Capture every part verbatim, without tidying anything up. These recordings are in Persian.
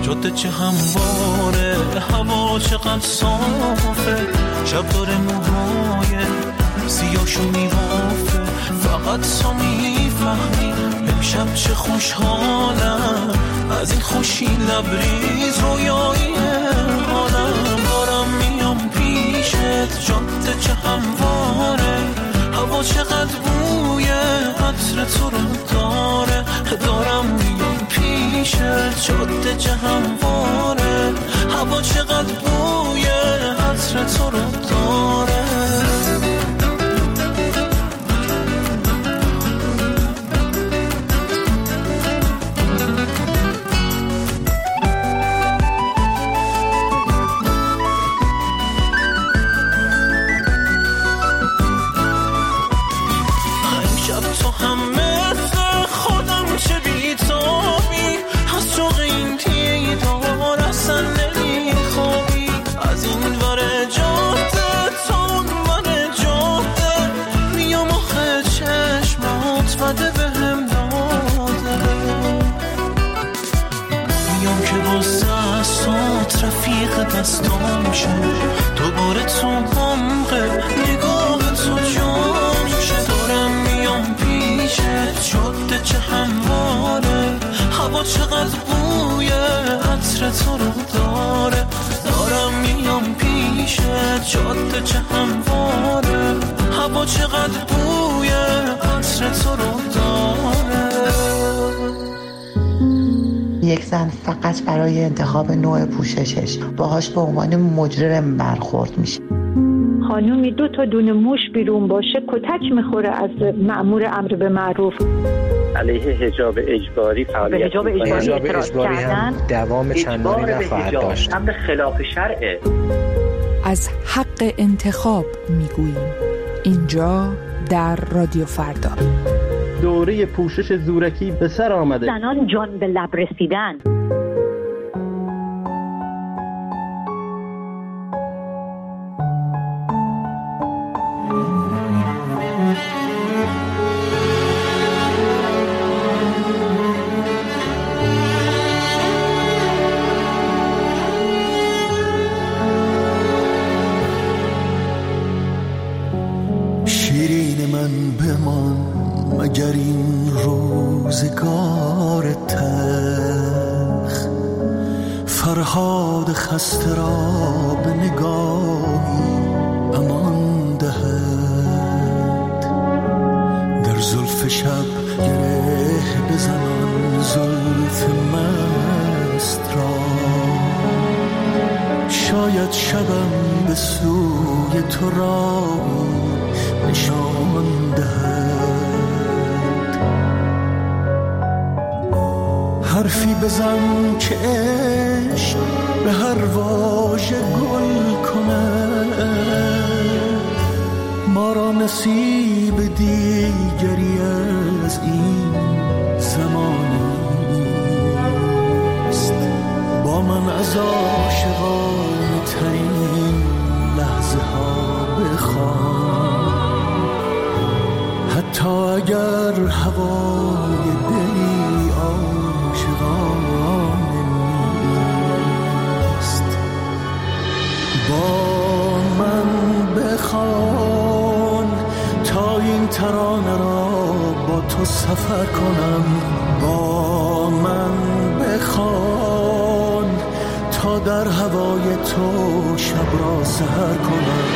جاده چه همواره، هوا چقدر صافه، شب داره موهای سیاشو میبافه. فقط تو میفهمی امشب چه خوشحالم، از این خوشی لبریز رویایی حالم. دارم میام پیشت، جاده چه همواره، هوا چقدر بوی عطر تو رو داره. دارم میام پیشت، جاده چه همواره، هوا چقدر بوی عطر تو رو داره. دستام شه دوباره تو عمق نگاه تو جام شه. دارم میام پیشت، جاده چه همواره، هوا چقدر بوی عطر تو رو داره. دارم میام پیشت، جاده چه همواره، هوا چقدر بوی عطر تو رو داره. یک زن فقط برای انتخاب نوع پوششش باهاش به عنوان مجرم برخورد میشه. خانومی دو تا دونه موش بیرون باشه کتک میخوره از مأمور امر به معروف. علیه حجاب اجباری فعالیت حجاب اجباری, حجاب اجباری هم دوام چندانی نخواهد داشت. امر خلاف شرعه. از حق انتخاب میگوییم اینجا در رادیو فردا. دوره پوشش زورکی به سر آمده. زنان جان به لب رسیدن. شیرین من بمان مگر این روزگار تلخ، فرهاد خسته را به نگاهی امان دهد. در زلف شب گره بزنان زلف مست را، شاید شبم به سوی تو را نشان دهد. حرفی بزن که عشق به هر واژه گل کند، ما را نصیب دیگری از این زمانی است. با من از عاشقانه ترین لحظه ها بخوان، حتی اگر هوای دلی عاشقانه نیست. با من بخوان تا این ترانه را با تو سفر کنم. با من بخوان تا در هوای تو شب را سحر کنم.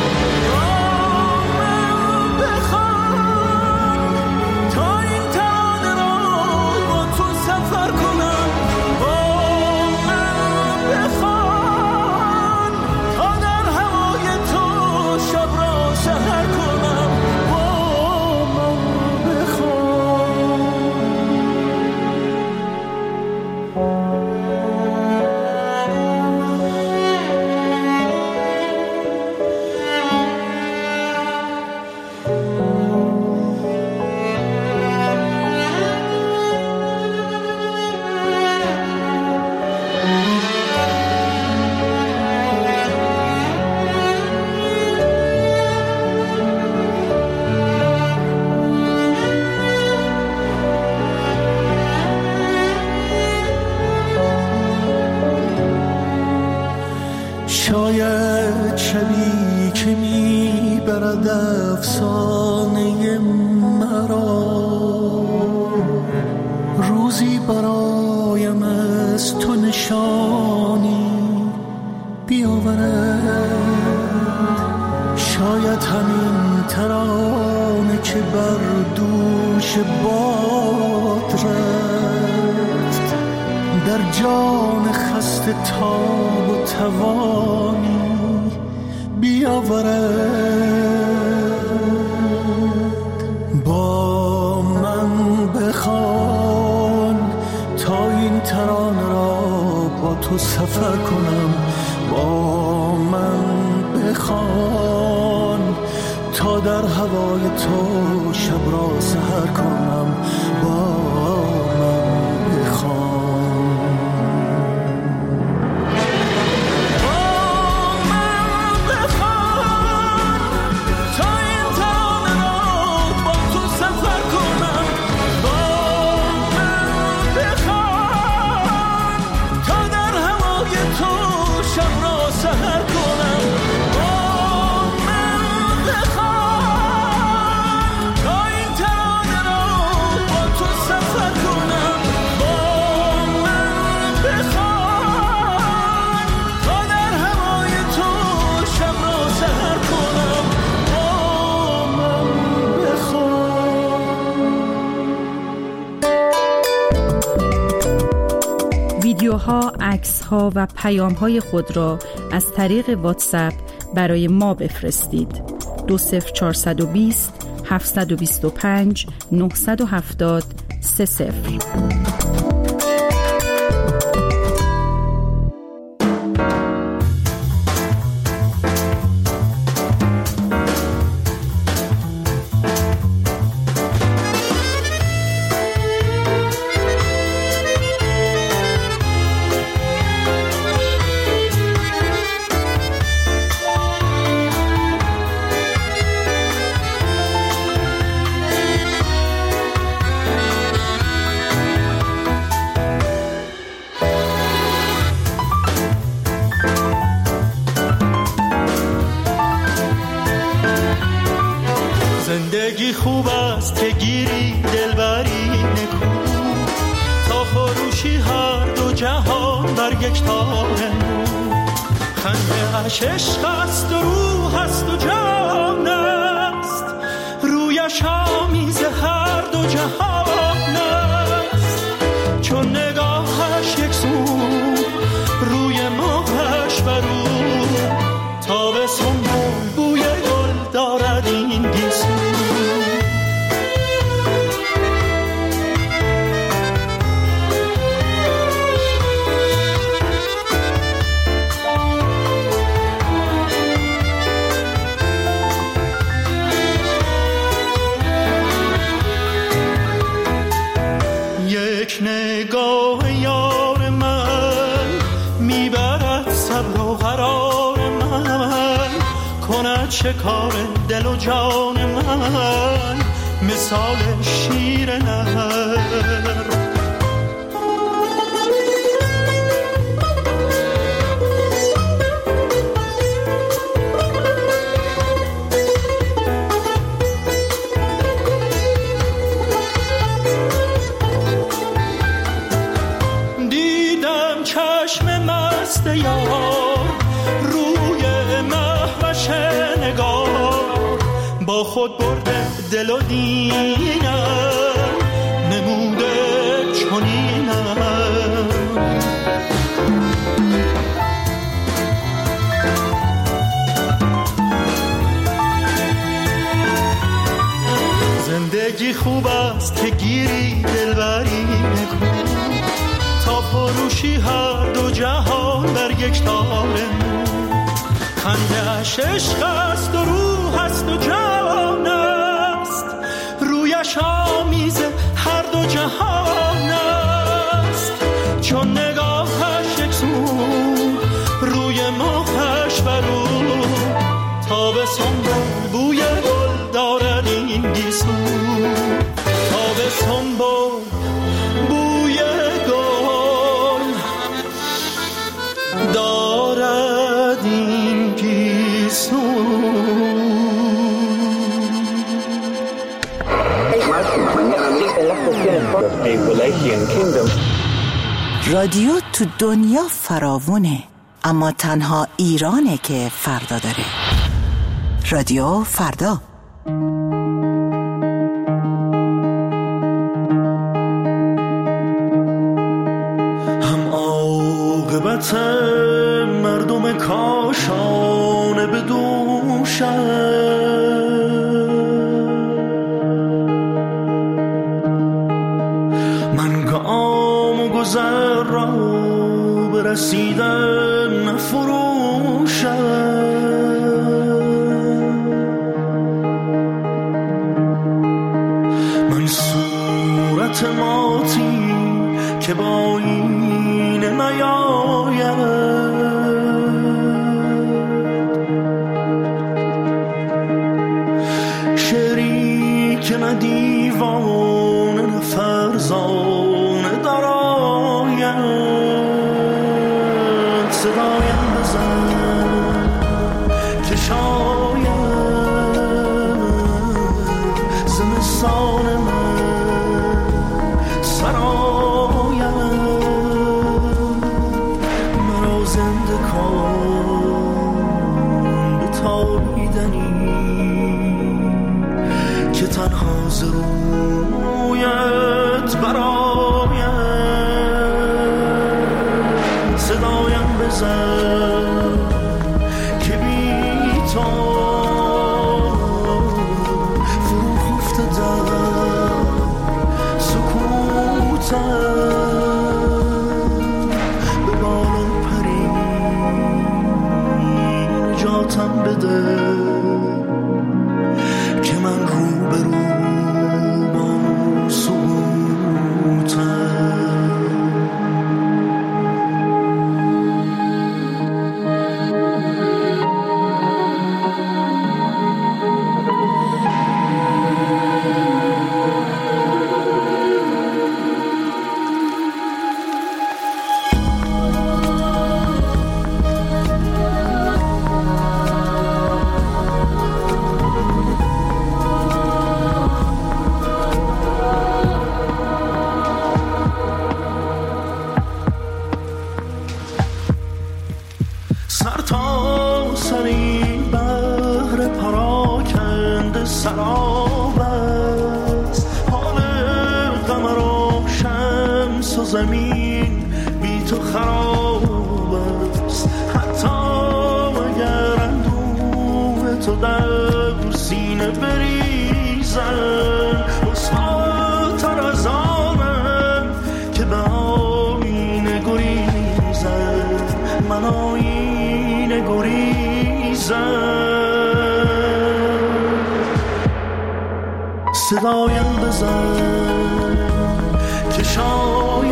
شاید شبی که میبرد افسانه مرا روزی برایم از تو نشانی بیاورد. شاید همین ترانه که بر دوش باد رفت در جان خسته تاب و توانی بیاورد. با من بخوان تا این ترانه را با تو سفر کنم. با من بخوان تا در هوای تو شب را سحر کنم. با من بخوان ویدیوها، عکس‌ها و پیام‌های خود را از طریق واتساپ برای ما بفرستید. دو صفر چهارصد و بیست هفتصد و بیست و پنج نهصد و هفتاد سه صفر. زندگی خوب است که گیری دلبری نکو تا فروشی هر دو جهان بر یک تار نو. خنده اش عشق است و روح است و جان است رویش آمیز هر دو جهان است. چون نگاهش یک سو روی ماهش برو تا به سنبول بوی گل دارد این گیسو. یک نگاه یار من میبرد صبر و قرار من کند شکار دل و جان من مثال شیر نهر. با خود برده دل و دینم نموده چنینم. زندگی خوب است که گیری دلبری نکو تا فروشی هر دو جهان بر یک تار نو. خنده اش عشق است و روح است و جان است رویش آمیز هر دو جهان است. چون نگاهش یک سو روی ماهش برو تا به سنبول بوی گل دارد این گیسو. تا به سنبول بوی گل دارد این رادیو تو دنیا فراوونه، اما تنها ایرانه که فردا داره. رادیو فردا. هم عاقبت مردم کاشانه به دوشم، من گام و گذر را برسیدن نفروشم. من صورت ماتی که با این نیاید، شعری که نه دیوانه نه فرزانه درآید. صدایم بزن که شاید زمستان من سرایم، مرا زنده کن به تابیدنی که تنها ز رویت برایم. صدایم بزن که بی تو فرو خفته در سکوتم، به بالا پری نجاتم بده که من رو به رو با سکوتم. سر تا سری بحر پراکنده سراب است، حال قمر و شمس و زمین بی تو خراب است. حتی اگر اندوه تو در سینه بریزن، رسواتر از آنم که به آینه گریزن. من آینه گریزن. صدایم بزن که شاید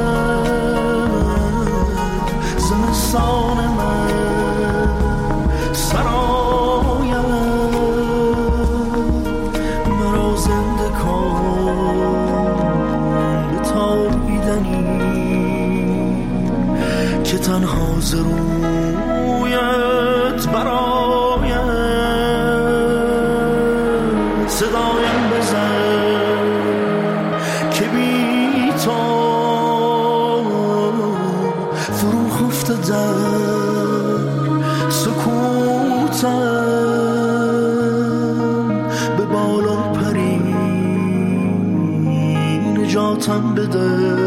زمستان من سرایم، مرا زنده کن به تابیدنی که تنها ز رویت برایم. صدایم بزن که بی تو فرو خفته در سکوتم، به بالا پری نجاتم بده